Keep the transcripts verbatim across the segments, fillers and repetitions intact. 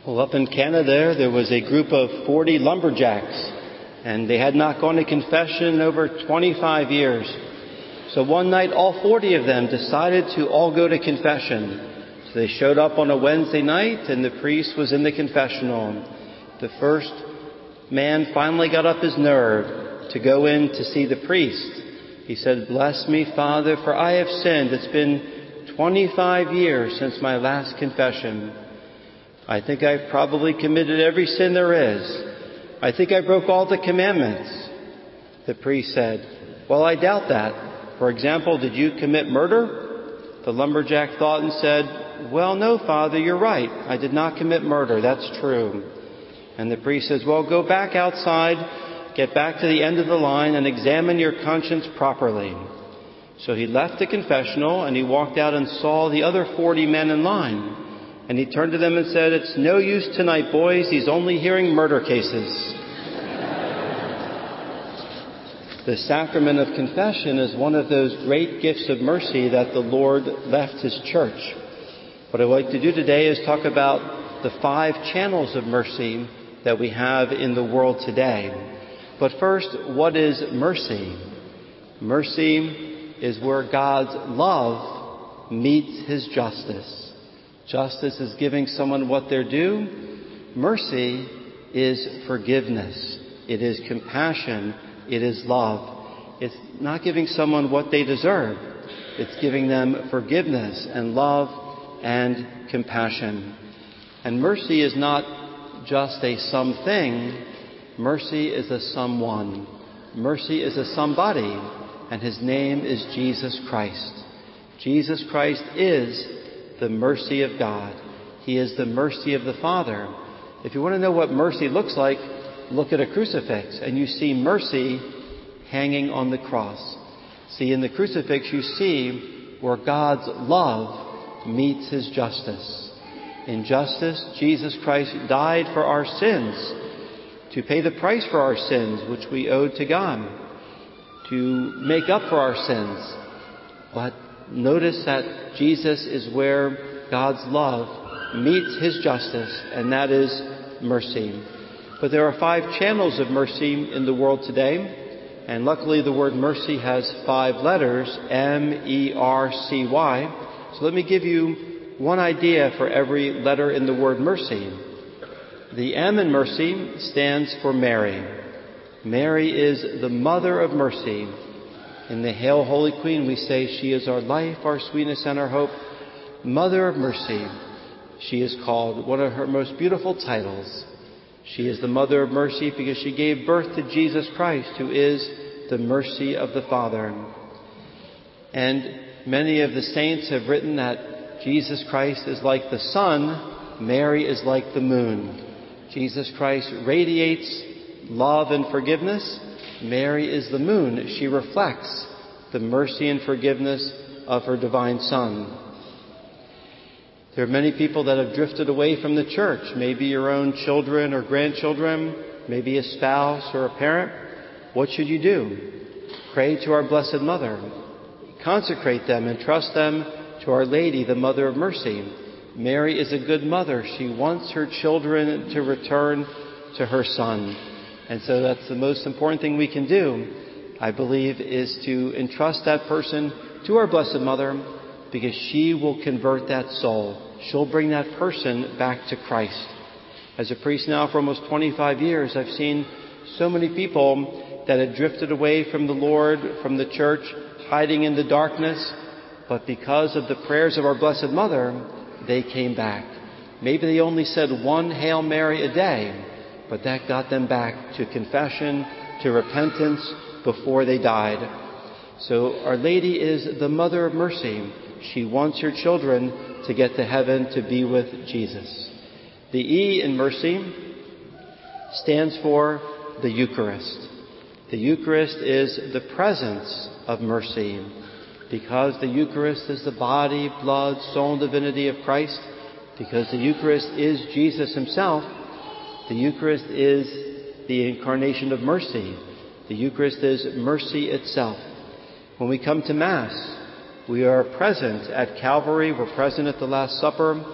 Well, up in Canada, there was a group of forty lumberjacks, and they had not gone to confession in over twenty-five years. So one night, all forty of them decided to all go to confession. So they showed up on a Wednesday night, and the priest was in the confessional. The first man finally got up his nerve to go in to see the priest. He said, "Bless me, Father, for I have sinned. It's been twenty-five years since my last confession. I think I've probably committed every sin there is. I think I broke all the commandments." The priest said, "Well, I doubt that. For example, did you commit murder?" The lumberjack thought and said, "Well, no, Father, you're right. I did not commit murder. That's true." And the priest says, "Well, go back outside, get back to the end of the line, and examine your conscience properly." So he left the confessional, and he walked out and saw the other forty men in line. And he turned to them and said, "It's no use tonight, boys. He's only hearing murder cases." The sacrament of confession is one of those great gifts of mercy that the Lord left His church. What I'd like to do today is talk about the five channels of mercy that we have in the world today. But first, what is mercy? Mercy is where God's love meets His justice. Justice is giving someone what they're due. Mercy is forgiveness. It is compassion. It is love. It's not giving someone what they deserve. It's giving them forgiveness and love and compassion. And mercy is not just a something. Mercy is a someone. Mercy is a somebody. And His name is Jesus Christ. Jesus Christ is the mercy of God. He is the mercy of the Father. If you want to know what mercy looks like, look at a crucifix and you see mercy hanging on the cross. See, in the crucifix you see where God's love meets His justice. In justice, Jesus Christ died for our sins, to pay the price for our sins, which we owed to God, to make up for our sins. But notice that Jesus is where God's love meets His justice, and that is mercy. But there are five channels of mercy in the world today, and luckily the word mercy has five letters, M E R C Y. So let me give you one idea for every letter in the word mercy. The M in mercy stands for Mary. Mary is the mother of mercy. In the Hail, Holy Queen, we say she is our life, our sweetness, and our hope. Mother of mercy. She is called one of her most beautiful titles. She is the mother of mercy because she gave birth to Jesus Christ, who is the mercy of the Father. And many of the saints have written that Jesus Christ is like the sun, Mary is like the moon. Jesus Christ radiates love and forgiveness. Mary is the moon. She reflects the mercy and forgiveness of her divine Son. There are many people that have drifted away from the church. Maybe your own children or grandchildren, maybe a spouse or a parent. What should you do? Pray to our Blessed Mother. Consecrate them and trust them to Our Lady, the Mother of Mercy. Mary is a good mother. She wants her children to return to her Son. And so that's the most important thing we can do, I believe, is to entrust that person to our Blessed Mother, because she will convert that soul. She'll bring that person back to Christ. As a priest now for almost twenty-five years, I've seen so many people that had drifted away from the Lord, from the church, hiding in the darkness. But because of the prayers of our Blessed Mother, they came back. Maybe they only said one Hail Mary a day, but that got them back to confession, to repentance before they died. So Our Lady is the Mother of Mercy. She wants her children to get to heaven to be with Jesus. The E in mercy stands for the Eucharist. The Eucharist is the presence of mercy. Because the Eucharist is the body, blood, soul, and divinity of Christ, because the Eucharist is Jesus Himself, the Eucharist is the incarnation of mercy. The Eucharist is mercy itself. When we come to Mass, we are present at Calvary, we're present at the Last Supper,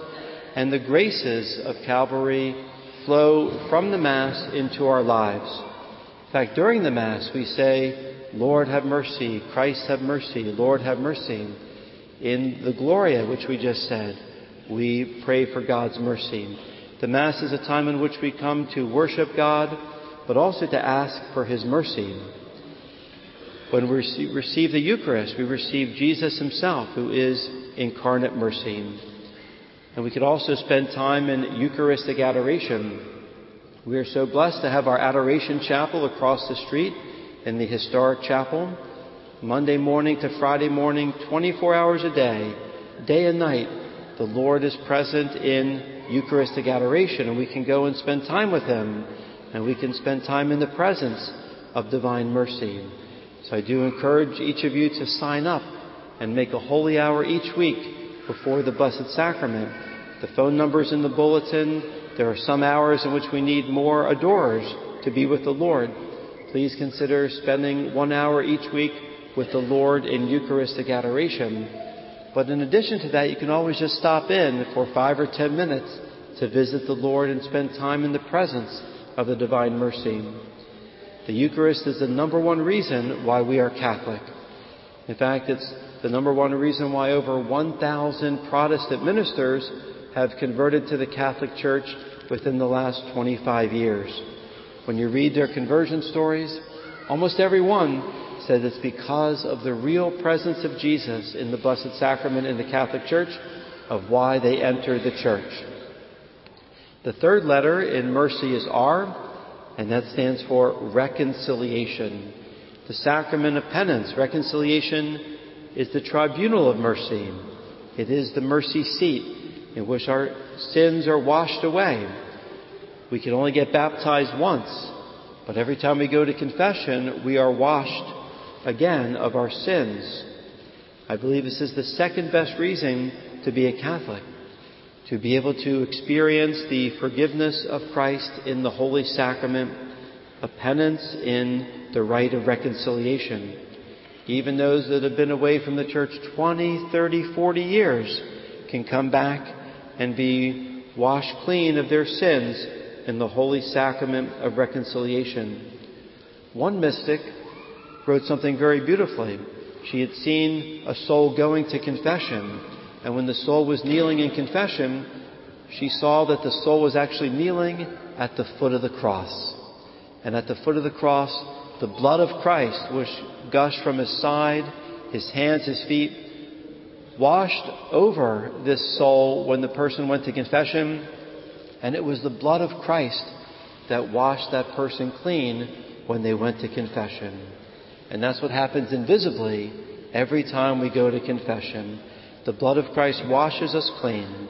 and the graces of Calvary flow from the Mass into our lives. In fact, during the Mass we say, Lord have mercy, Christ have mercy, Lord have mercy. In the Gloria, which we just said, we pray for God's mercy. The Mass is a time in which we come to worship God, but also to ask for His mercy. When we receive the Eucharist, we receive Jesus Himself, who is incarnate mercy. And we could also spend time in Eucharistic adoration. We are so blessed to have our adoration chapel across the street in the historic chapel. Monday morning to Friday morning, twenty-four hours a day, day and night, the Lord is present in Eucharistic adoration, and we can go and spend time with Him, and we can spend time in the presence of divine mercy. So I do encourage each of you to sign up and make a holy hour each week before the Blessed Sacrament. The phone number's in the bulletin. There are some hours in which we need more adorers to be with the Lord. Please consider spending one hour each week with the Lord in Eucharistic adoration. But in addition to that, you can always just stop in for five or ten minutes to visit the Lord and spend time in the presence of the divine mercy. The Eucharist is the number one reason why we are Catholic. In fact, it's the number one reason why over one thousand Protestant ministers have converted to the Catholic Church within the last twenty-five years. When you read their conversion stories, almost every one says it's because of the real presence of Jesus in the Blessed Sacrament in the Catholic Church of why they entered the Church. The third letter in mercy is R, and that stands for reconciliation. The sacrament of penance, reconciliation, is the tribunal of mercy. It is the mercy seat in which our sins are washed away. We can only get baptized once, but every time we go to confession, we are washed again of our sins. I believe this is the second best reason to be a Catholic, to be able to experience the forgiveness of Christ in the Holy Sacrament, of penance in the rite of reconciliation. Even those that have been away from the Church twenty, thirty, forty years can come back and be washed clean of their sins in the Holy Sacrament of reconciliation. One mystic wrote something very beautifully. She had seen a soul going to confession, and when the soul was kneeling in confession, she saw that the soul was actually kneeling at the foot of the cross. And at the foot of the cross, the blood of Christ was gushed from His side, His hands, His feet, washed over this soul when the person went to confession. And it was the blood of Christ that washed that person clean when they went to confession. And that's what happens invisibly every time we go to confession. The blood of Christ washes us clean.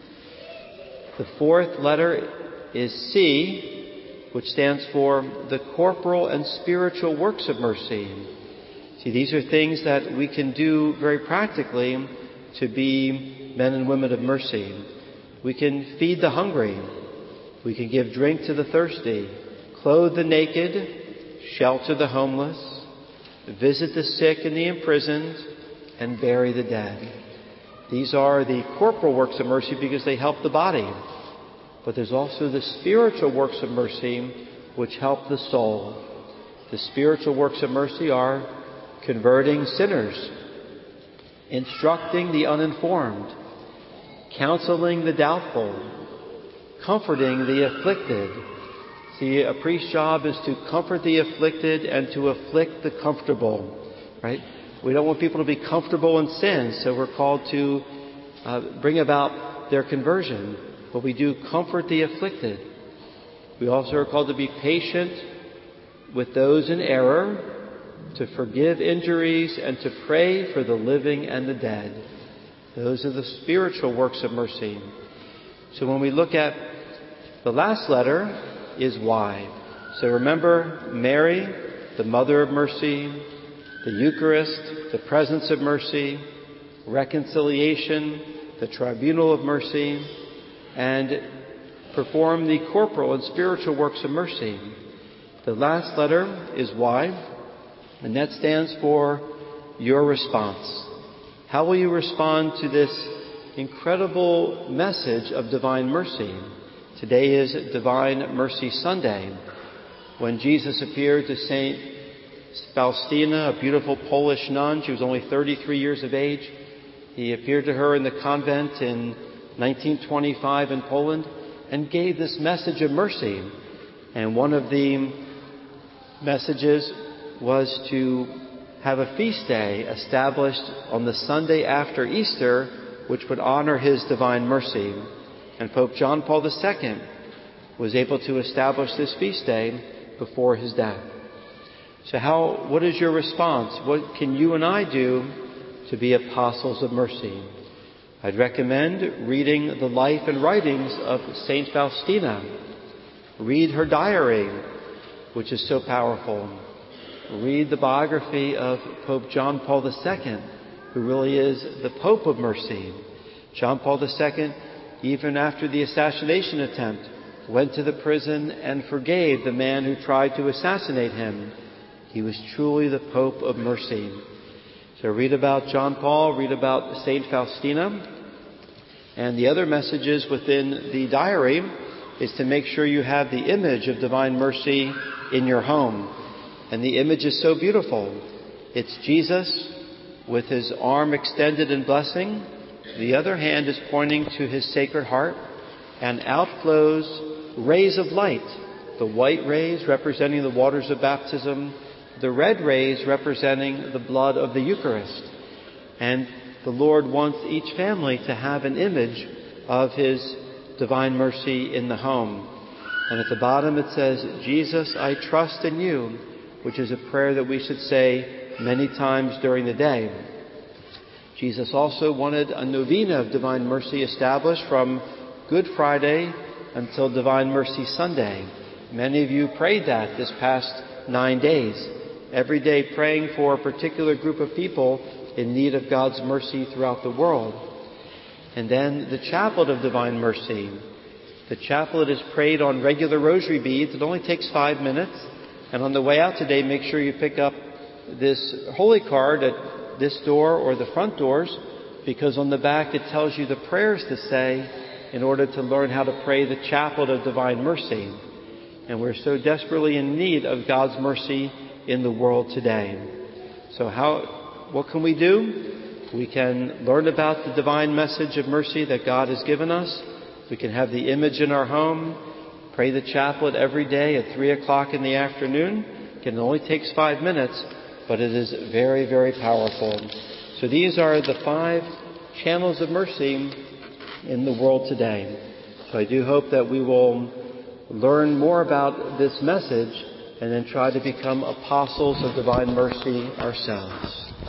The fourth letter is C, which stands for the corporal and spiritual works of mercy. See, these are things that we can do very practically to be men and women of mercy. We can feed the hungry. We can give drink to the thirsty, clothe the naked, shelter the homeless, visit the sick and the imprisoned, and bury the dead. These are the corporal works of mercy because they help the body. But there's also the spiritual works of mercy which help the soul. The spiritual works of mercy are converting sinners, instructing the uninformed, counseling the doubtful, comforting the afflicted. See, a priest's job is to comfort the afflicted and to afflict the comfortable, right? We don't want people to be comfortable in sin, so we're called to uh, bring about their conversion. But we do comfort the afflicted. We also are called to be patient with those in error, to forgive injuries, and to pray for the living and the dead. Those are the spiritual works of mercy. So when we look at the last letter is Y. So remember Mary, the Mother of Mercy, the Eucharist, the presence of mercy, reconciliation, the tribunal of mercy, and perform the corporal and spiritual works of mercy. The last letter is Y, and that stands for your response. How will you respond to this incredible message of divine mercy. Today is Divine Mercy Sunday, when Jesus appeared to Saint Faustina, a beautiful Polish nun. She was only thirty-three years of age. He appeared to her in the convent in nineteen twenty-five in Poland and gave this message of mercy. And one of the messages was to have a feast day established on the Sunday after Easter, which would honor his divine mercy. And Pope John Paul the Second was able to establish this feast day before his death. So how, what is your response? What can you and I do to be apostles of mercy? I'd recommend reading the life and writings of Saint Faustina. Read her diary, which is so powerful. Read the biography of Pope John Paul the Second, who really is the Pope of mercy. John Paul the Second, even after the assassination attempt, went to the prison and forgave the man who tried to assassinate him. He was truly the Pope of mercy. So read about John Paul, read about Saint Faustina. And the other messages within the diary is to make sure you have the image of divine mercy in your home. And the image is so beautiful. It's Jesus with his arm extended in blessing. The other hand is pointing to his Sacred Heart. And out flows rays of light. The white rays representing the waters of baptism. The red rays representing the blood of the Eucharist. And the Lord wants each family to have an image of his divine mercy in the home. And at the bottom it says, Jesus, I trust in you, which is a prayer that we should say many times during the day. Jesus also wanted a novena of divine mercy established from Good Friday until Divine Mercy Sunday. Many of you prayed that this past nine days. Every day praying for a particular group of people in need of God's mercy throughout the world. And then the Chaplet of Divine Mercy. The chaplet is prayed on regular rosary beads. It only takes five minutes. And on the way out today, make sure you pick up this holy card at this door or the front doors, because on the back it tells you the prayers to say in order to learn how to pray the Chaplet of Divine Mercy. And we're so desperately in need of God's mercy in the world today. So how, what can we do? We can learn about the divine message of mercy that God has given us. We can have the image in our home, pray the chaplet every day at three o'clock in the afternoon. Again, it only takes five minutes, but it is very, very powerful. So these are the five channels of mercy in the world today. So I do hope that we will learn more about this message and then try to become apostles of divine mercy ourselves.